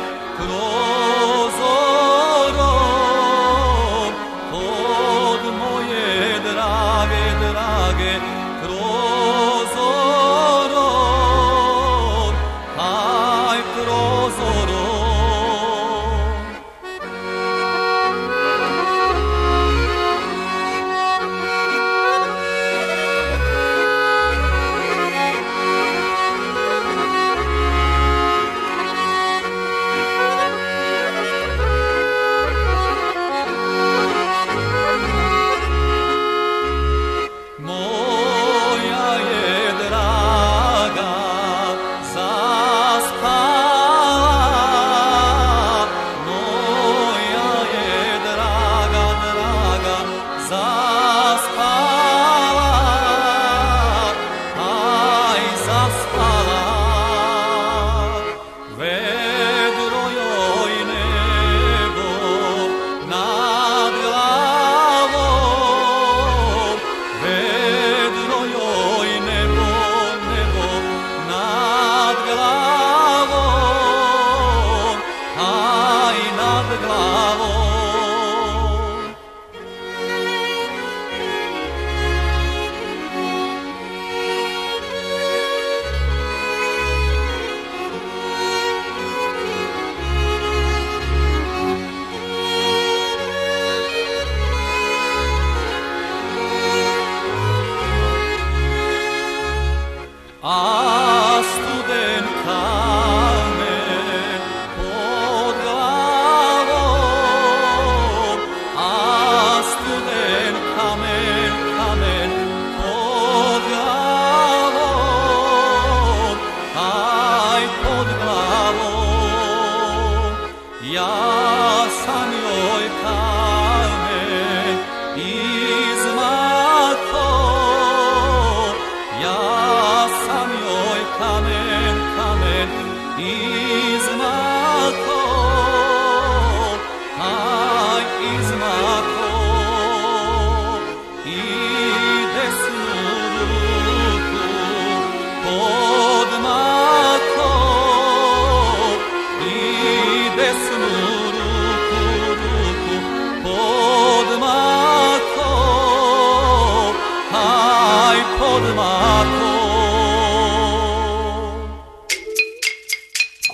Pod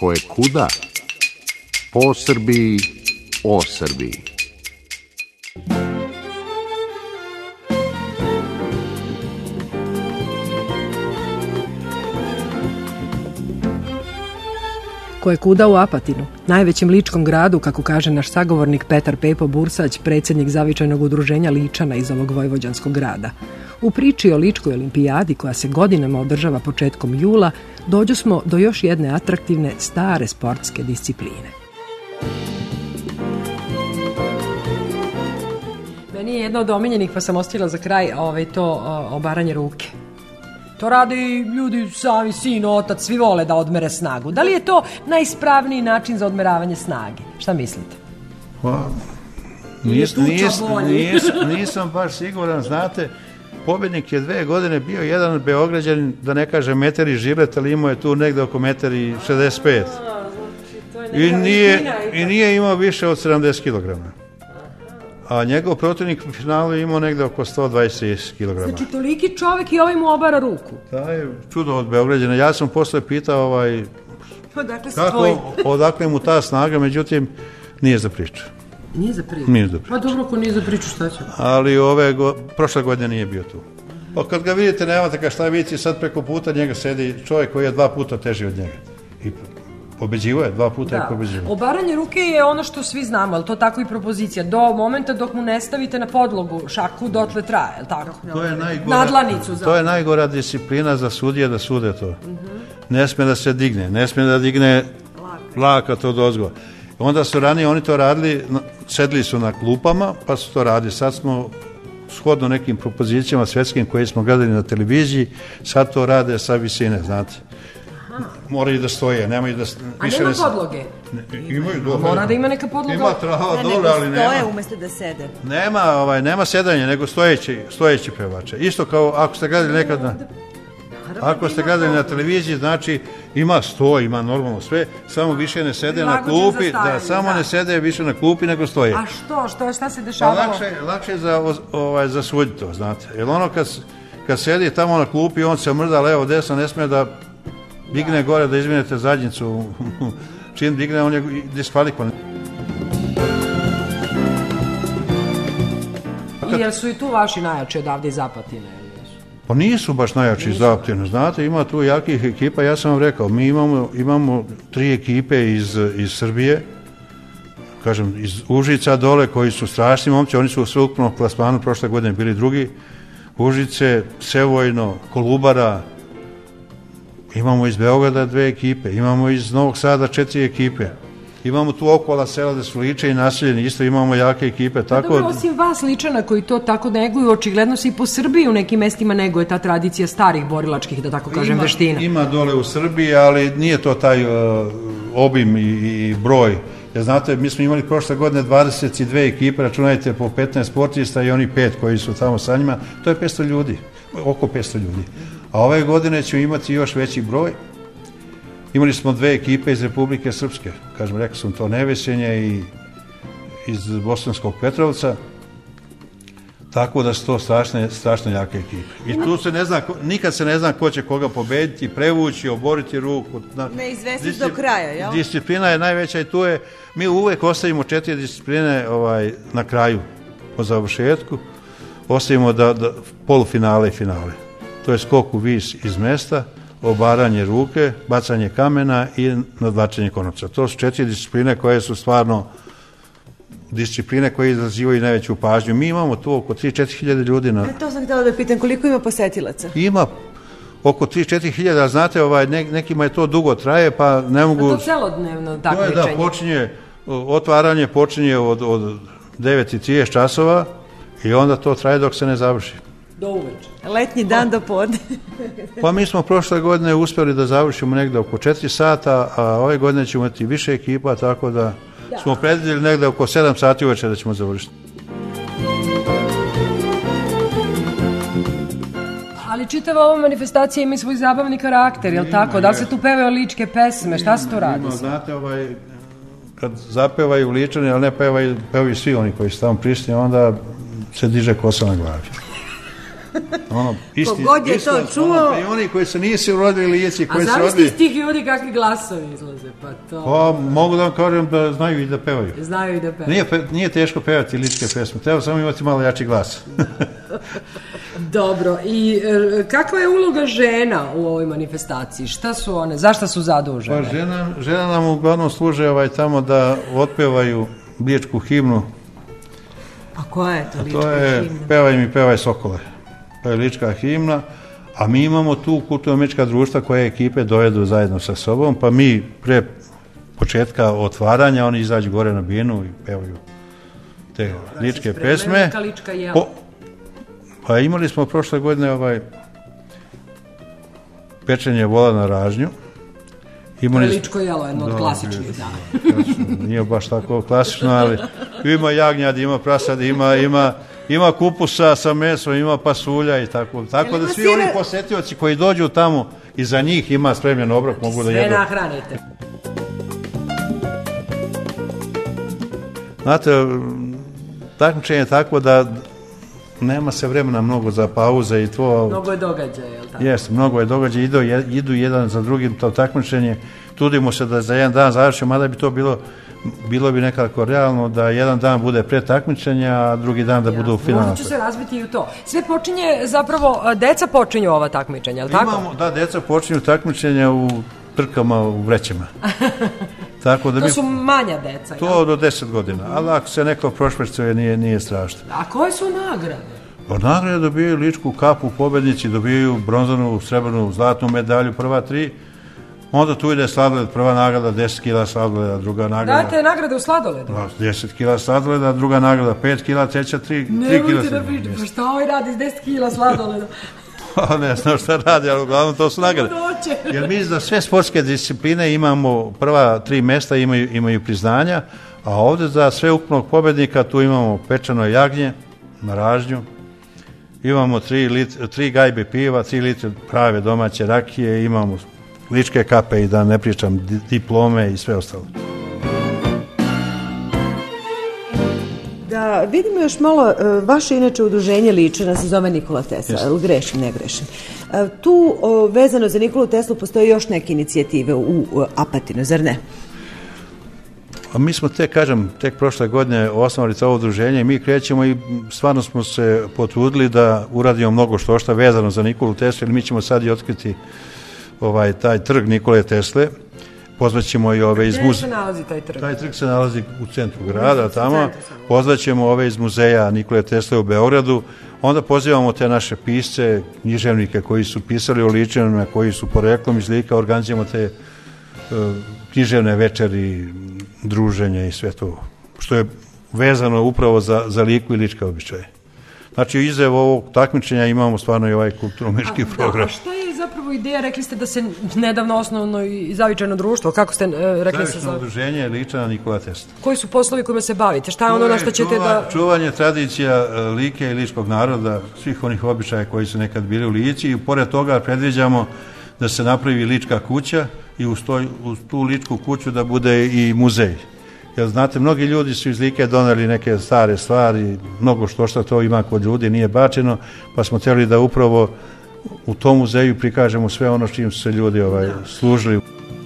koje kuda, po Srbiji, o Srbiji. Koje kuda u Apatinu, najvećem ličkom gradu, kako kaže naš sagovornik Petar Pepo Bursać, predsjednik Zavičajnog udruženja Ličana iz ovog vojvođanskog grada. U priči o Ličkoj olimpijadi, koja se godinama održava početkom jula, dođu smo do još jedne atraktivne stare sportske discipline. Meni je jedna od omiljenih, pa sam ostavila za kraj to obaranje ruke. To rade i ljudi sami, sin, otac, svi vole da odmere snagu. Da li je to najispravniji način za odmeravanje snage? Šta mislite? Pa, nisam baš siguran, znate, pobjednik je 2 godine bio jedan Beograđanin, da ne kaže metar i žilet, ali imao je tu negde oko 1,65 m. I nije imao više od 70 kg. A njegov protivnik u finalu je imao negde oko 120 kg. Znači, toliki čovek i ovaj mu obara ruku. Da je čudo od Beograđana. Ja sam posle pitao odakle mu ta snaga, međutim, nije za priču. Nije za priču? Nije za priču. Pa dobro, ako nije za priču, šta će? Ali prošle godine nije bio tu. Pa kad ga vidite, nemate ka šta vidite, sad preko puta njega sedi čovjek koji je 2 puta teži od njega. I pobeđivo je, 2 puta je pobeđivo. Obaranje ruke je ono što svi znamo, ali to tako i propozicija. Do momenta dok mu ne stavite na podlogu šaku, dotle traje, je li tako? Nadlanicu. To je najgora disciplina za sudije da sude to. Ne sme da se digne, ne sme da digne lakat od ozgo. Onda su ranije oni to radili, sedli su na klupama, pa su to radili. Sad smo shodno nekim propozicijama svetskim koje smo gledali na televiziji, sad to rade sa visine, znate. Moraju da stoje, nemaju da... A nema podloge? Imaju dole. Mora da ima neka podloga? Ima trava dole, ali nema... Nego stoje umesto da sede. Nema sedanja, nego stojeći pevače. Isto kao ako ste gledali nekad na... Ako ste gledali na televiziji, znači ima sto, ima normalno sve, samo više ne sede na klupi, ne sede više na klupi nego stoje. A šta se dešavalo? Lakše za suditi to, znate. Jer ono kad sedi tamo na klupi, on se mrda levo, desno, ne smije da digne gore, da izvinete zadnjicu. Čim digne, on je diskvalikovan. Jel su i tu vaši najjači odavde iz Apatine? Pa nisu baš najjači iz Apatine, znate, ima tu jakih ekipa, ja sam vam rekao, mi imamo 3 ekipe iz Srbije, kažem, iz Užica dole, koji su strašni momci, oni su u sveukupnom plasmanu prošle godine bili drugi, Užice, Sevojno, Kolubara, imamo iz Beograda 2 ekipe, imamo iz Novog Sada 4 ekipe, imamo tu okola sela da su Liče i naseljeni, isto imamo jake ekipe. Dobro, osim vas Ličana koji to tako neguju, očigledno se i po Srbiji u nekim mestima neguje ta tradicija starih borilačkih, da tako kažem, veština. Ima dole u Srbiji, ali nije to taj obim i broj. Jer znate, mi smo imali prošle godine 22 ekipe, računajte po 15 sportista i oni 5 koji su tamo sa njima, to je 500 ljudi, oko 500 ljudi. A ove godine ćemo imati još veći broj. Imali smo 2 ekipe iz Republike Srpske, kažem, rekao sam to, Nevesenje i iz Bosanskog Petrovca, tako da su to strašno jake ekipe. I tu se ne zna, nikad se ne zna ko će koga pobediti, prevući, oboriti ruku. Ne izvestiš do kraja, jel? Disciplina je najveća i tu je, mi uvek ostavimo 4 discipline na kraju, po završetku, ostavimo da polufinale i finale. To je skok u vis iz mesta, obaranje ruke, bacanje kamena i nadvlačenje konopca. To su 4 discipline koje su stvarno discipline koje izazivaju najveću pažnju. Mi imamo tu oko 3-4 hiljade ljudi. To sam htjela da pitam, koliko ima posetilaca? Ima oko 3-4 hiljada, a znate, nekima je to dugo traje, pa ne mogu... A to celodnevno takmičenje? To je, počinje, otvaranje počinje od 9:30 časova i onda to traje dok se ne završi. Do uveče. Letnji dan do podne. Pa mi smo prošle godine uspjeli da završimo negde oko 4 sata, a ove godine ćemo imati više ekipa, tako da smo predvidjeli negde oko 7 sati uveče da ćemo završiti. Ali čitava ova manifestacija ima svoj zabavni karakter, je li tako? Da li se tu pevaju ličke pesme? Šta se tu radi? Znate, kad zapevaju Ličani, ali ne pevaju svi oni koji su tamo prisutni, onda se diže kosa na glavi. Kogod je to čuo. I oni koji se nisu urodili Lici, koji se zamisli iz tih ljudi kakvi glasovi izlaze, pa to... Pa mogu da vam kažem da znaju i da pevaju. Znaju i da pevaju. Nije teško pevati ličke pesme, treba samo imati malo jači glas. Dobro, i kakva je uloga žena u ovoj manifestaciji? Šta su one, zašto su zadužene? Pa žena nam uglavnom služe tamo da otpevaju ličku himnu. A koja je to lička himna? To je Pevaj mi, pevaj sokole. To je lička himna, a mi imamo tu kulturno-umetnička društva koje ekipe dovedu zajedno sa sobom, pa mi pre početka otvaranja oni izađu gore na binu i pevaju te ličke pesme. Pa imali smo prošle godine pečenje vola na ražnju. To je ličko jelo, jedno od klasičnih, da. Nije baš tako klasično, ali ima jagnjad, ima prasad, ima kupusa sa mesom, ima pasulja i tako. Tako da svi oni posetioci koji dođu tamo i za njih ima spremljen obrok, mogu da jedu. Sve nahranite. Znate, takmičenje je tako da nema se vremena mnogo za pauze i to... Mnogo je događaja, je li tako? Jeste, mnogo je događaja, idu jedan za drugim to takmičenje, trudimo se da za jedan dan završimo, mada bi to bilo bi nekako realno da jedan dan bude pre takmičenja, a drugi dan da budu u finalu. Možda ću se razbiti i u to. Sve počinje, zapravo, deca počinju ova takmičenja, je li tako? Da, deca počinju takmičenja u trkama, u vrećama. To su manja deca, ja? To do 10 godina, ali ako se neko prošvercuje nije strašno. A koje su nagrade? Pa nagrade dobijaju ličku kapu, pobednici dobijaju bronzanu, srebrnu, zlatnu medalju, prva 3, onda tu ide sladoled, prva nagrada 10 kila sladoleda, druga nagrada... Dajte nagrade u sladoledu? 10 kila sladoleda, druga nagrada 5 kila, treća 3 kila... Nemojte da pričate, pa šta ovaj radi s 10 kila sladoleda? Ne znam šta radi, ali uglavnom to su nagrade. Jer mi za sve sportske discipline imamo, prva 3 mesta imaju priznanja, a ovde za sve ukupnog pobednika tu imamo pečeno jagnje na ražnju, imamo 3 gajbe piva, 3 litre prave domaće rakije, imamo ličke kape i da ne pričam diplome i sve ostalo. Da vidimo još malo, vaše inače udruženje Ličana se zove Nikola Tesla, ali grešim, ne grešim. Tu vezano za Nikolu Teslu postoje još neke inicijative u Apatinu, zar ne? A mi smo tek prošle godine osnovali to udruženje i mi krećemo i stvarno smo se potrudili da uradimo mnogo što vezano za Nikolu Teslu, jer mi ćemo sad i otkriti taj trg Nikole Tesle. Pozvaćemo i ove iz muzeja. Gde se nalazi taj trg? Taj trg se nalazi u centru grada, tamo. Pozvaćemo ove iz muzeja Nikole Tesle u Beogradu. Onda pozivamo te naše pisce, književnike koji su pisali o Ličanima, koji su poreklom iz Lika, organizujemo te književne večeri, druženje i sve to, što je vezano upravo za Liku i ličke običaje. Znači, iza ovog takmičenja imamo stvarno i ovaj kulturno-umetnički program. A šta je zapravo ideja? Rekli ste da se nedavno osnovno i zavičajno društvo. Kako ste rekli se? Zavično udruženje Ličana Nikola Tesla. Koji su poslovi kojima se bavite? Šta je ono na što ćete da... Čuvanje tradicija Like i ličkog naroda, svih onih običaja koji su nekad bili u Lici, i pored toga predviđamo da se napravi lička kuća i uz tu ličku kuću da bude i muzej. Jer znate, mnogi ljudi su iz Like doneli neke stare stvari, mnogo što to ima kod ljudi, nije bačeno, pa smo htjeli da upravo u tom muzeju prikažemo sve ono s čim su se ljudi služili.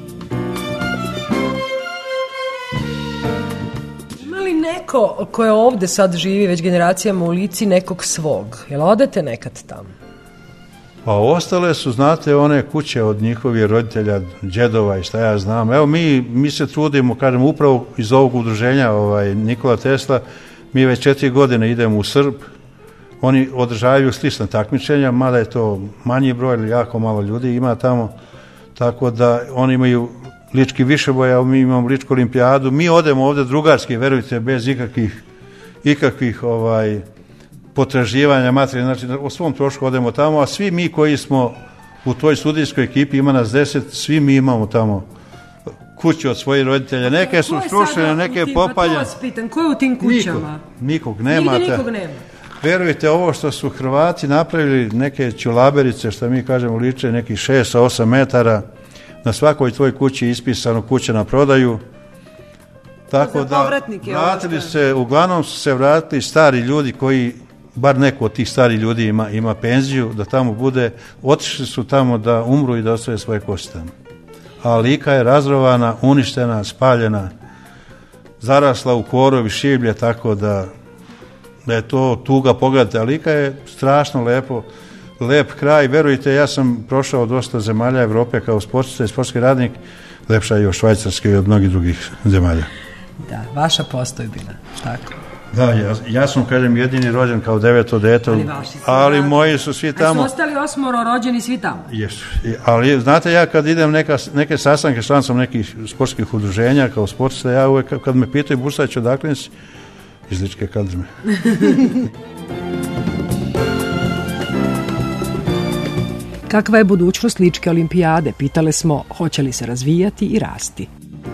Ima li neko ko je ovde sad živi već generacijama u Lici nekog svog? Jel odete nekad tamo? Pa ostale su, znate, one kuće od njihovih roditelja, džedova i šta ja znam. Evo, mi se trudimo, kažem, upravo iz ovog udruženja Nikola Tesla, mi već 4 godine idemo u Srb, oni održavaju slična takmičenja, mada je to manji broj, ali jako malo ljudi ima tamo, tako da oni imaju lički višeboj, a mi imamo ličku olimpijadu. Mi odemo ovde drugarski, verujte, bez ikakvih potraživanja materijalne, znači o svom trošku odemo tamo, a svi mi koji smo u toj studijskoj ekipi, ima nas 10, svi mi imamo tamo kuće od svojih roditelja, neke su srušene, neke popaljene. Pa to vas pitan, ko je u tim kućama? Nikog nema. Nigde nikog nema. Verujte, ovo što su Hrvati napravili, neke ćulaberice, što mi kažemo liče, nekih 6-8 metara, na svakoj tvoj kući je ispisano kuća na prodaju. Tako da uglavnom su se vratili stari ljudi koji bar neko od tih starih ljudi ima penziju, da tamo bude, otišli su tamo da umru i da ostave svoje kosti tamo. A Lika je razrovana, uništena, spaljena, zarasla u korovi, šiblje, tako da je to tuga pogledati. A Lika je strašno lep kraj. Verujte, ja sam prošao dosta zemalja Evrope kao sportista i sportski radnik, lepša je od Švajcarske i od mnogih drugih zemalja. Da, vaša postojbina, tako. Da, ja sam, kažem, jedini rođen kao 9. dete, ali moji su svi tamo. A su ostali 8 rođeni svi tamo? Jesu, ali znate, ja kad idem neke sastanke s člancom nekih sportskih udruženja kao sportista, ja uvek kad me pitaju Busać, odakle si, iz Ličke Kadrme. Kakva je budućnost Ličke olimpijade? Pitale smo hoće li se razvijati i rasti.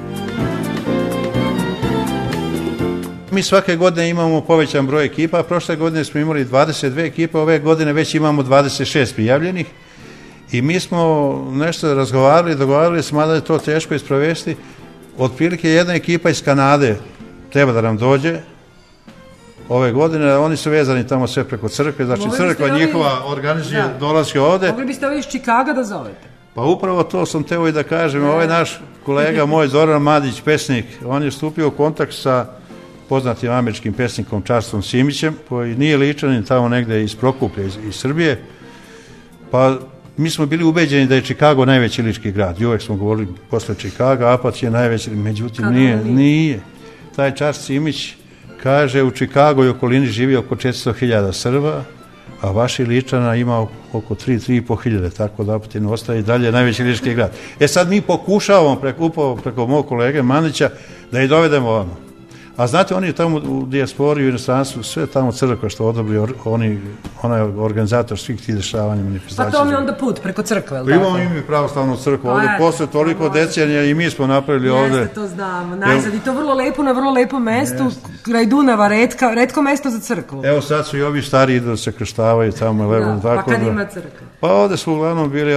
Mi svake godine imamo povećan broj ekipa, prošle godine smo imali 22 ekipe, ove godine već imamo 26 prijavljenih i mi smo nešto dogovarali smo, mada je to teško isprovesti. Otprilike jedna ekipa iz Kanade treba da nam dođe ove godine, oni su vezani tamo sve preko crkve, znači crkva njihova organizuje dolaske ovde. Mogli biste ovi iz Čikaga da zovete? Pa upravo to sam teo i da kažem, ovaj naš kolega, moj Zoran Madić, pesnik, on je stupio u kontakt sa poznatim američkim pesnikom Charlesom Simićem, koji nije Ličanin, tamo negde iz Prokuplja, iz Srbije, pa mi smo bili ubeđeni da je Čikago najveći lički grad i uvek smo govorili posle Čikaga, Apatin je najveći, međutim nije. Taj Charles Simić kaže u Čikagu i okolini živi oko 400.000 Srba, a vaši Ličana ima oko 3,5 hiljade, tako da Apatin ostaje i dalje najveći lički grad. Sad mi pokušavamo preko mog kolege Manića da ih dovedemo ovamo. A znate, oni tamo u dijaspori, u inostranstvu, sve tamo crkva što odobri, ona je organizator svih tih dešavanja, manifestacija. Pa to mi onda put preko crkve, ili tako? Imamo mi pravoslavnu crkvu ovde, posle toliko decenija i mi smo napravili ovde. Jeste, to znamo, najzad i to vrlo lepo, na vrlo lepom mestu, kraj Dunava, retko mesto za crkvu. Evo sad su i ovi stari idu da se krštavaju tamo, pa kad ima crkva? Pa ovde su uglavnom bili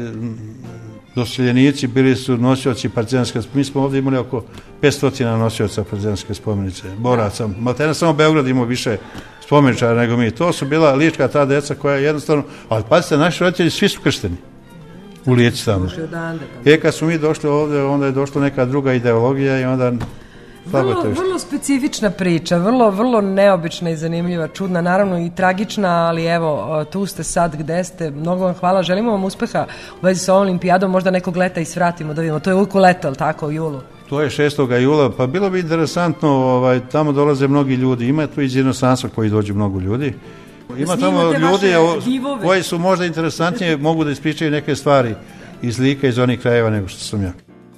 doseljenici, bili su nosioci partizanske, mi smo ovdje imali oko 500 nosioca partizanske spomenice, boraca, maltene samo Beograd imao više spomeničara nego mi, to su bila lička ta deca koja jednostavno, ali pazite, naši roditelji svi su kršteni u Lici tamo. Kad smo mi došli ovdje, onda je došla neka druga ideologija i onda... Vrlo specifična priča, vrlo neobična i zanimljiva, čudna, naravno i tragična, ali evo, tu ste sad gde ste, mnogo vam hvala, želimo vam uspeha u vezi sa ovom olimpijadom, možda nekog leta i svratimo da vidimo, to je uvijek u leto, ali tako, u julu? To je 6. jula, pa bilo bi interesantno, tamo dolaze mnogi ljudi, ima tu iz inostranstva koji dođu mnogo ljudi, ima tamo ljudi koji su možda interesantnije, mogu da ispričaju neke stvari iz Lika, iz onih krajeva nego što sam ja.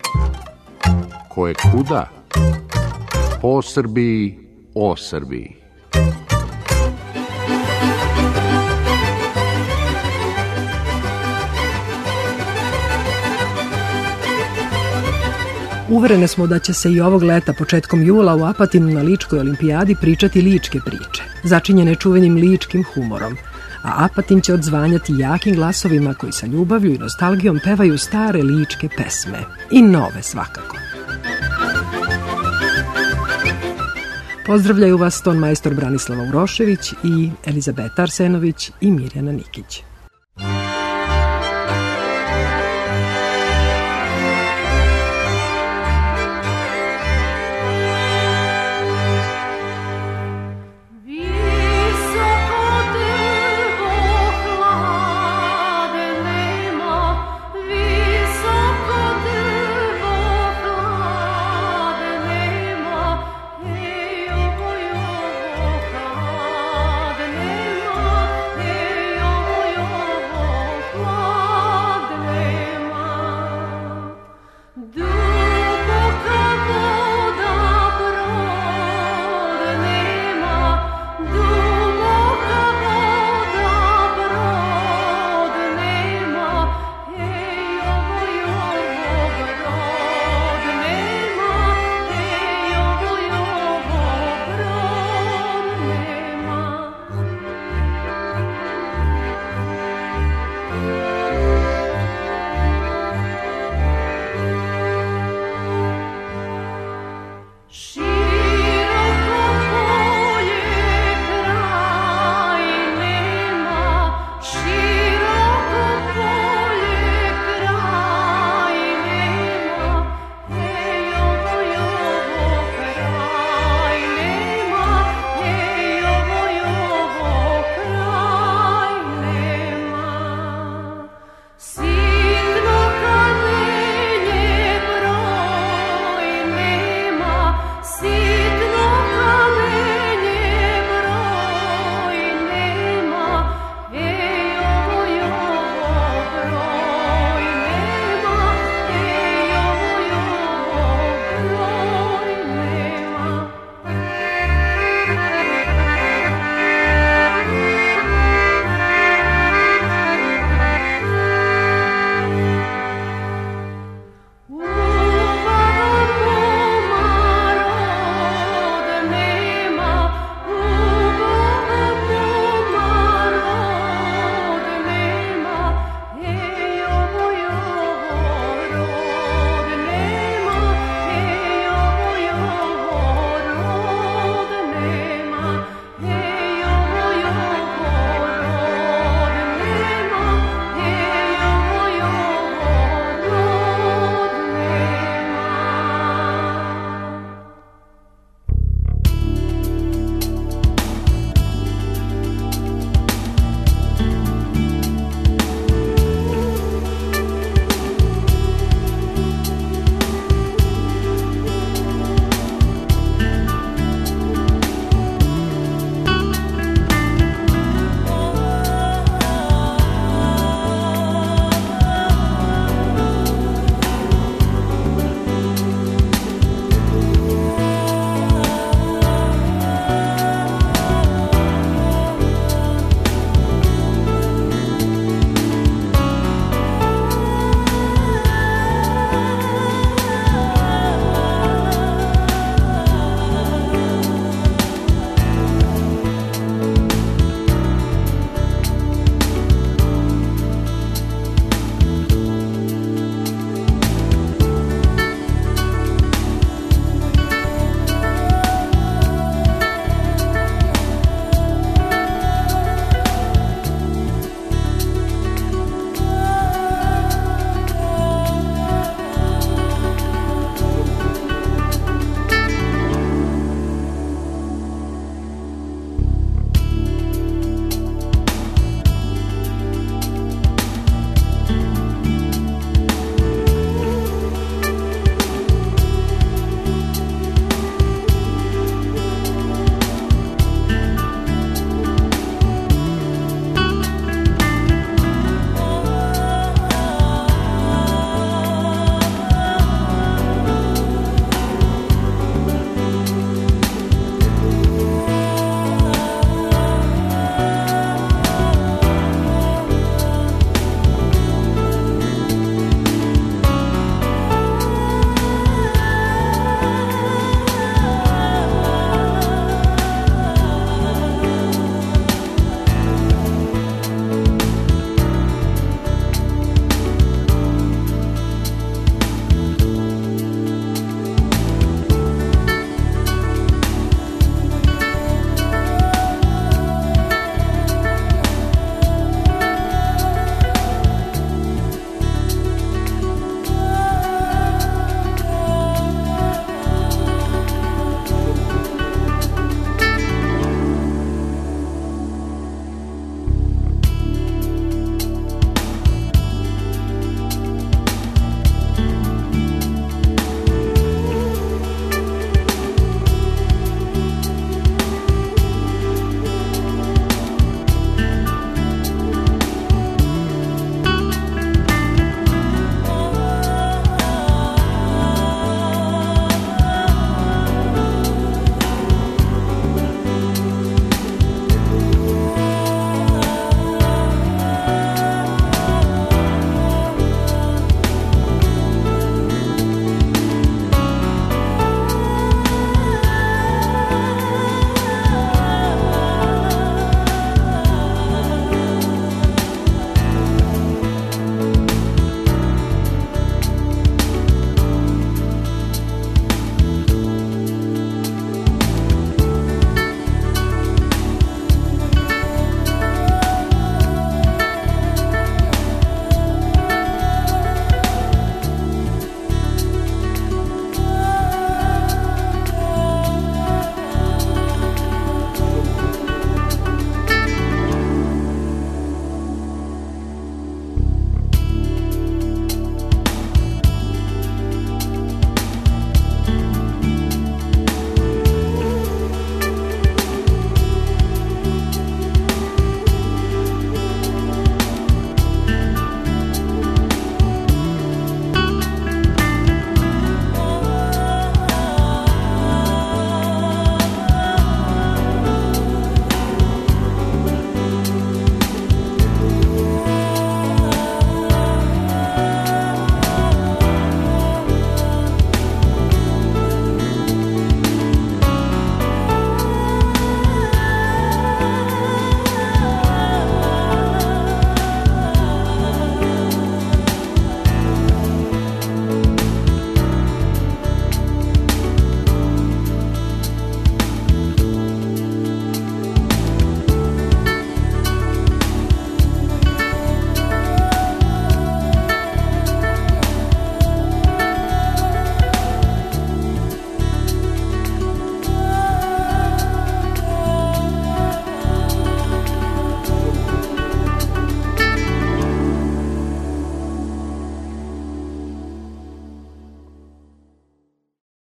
Ko je kuda? Po Srbiji, o Srbiji. Uverene smo da će se i ovog leta, početkom jula, u Apatinu na Ličkoj olimpijadi pričati ličke priče, začinjene čuvenim ličkim humorom, a Apatin će odzvanjati jakim glasovima koji sa ljubavlju i nostalgijom pevaju stare ličke pesme i nove svakako. Pozdravljaju vas ton majstor Branislava Urošević i Elizabeta Arsenović i Mirjana Nikić.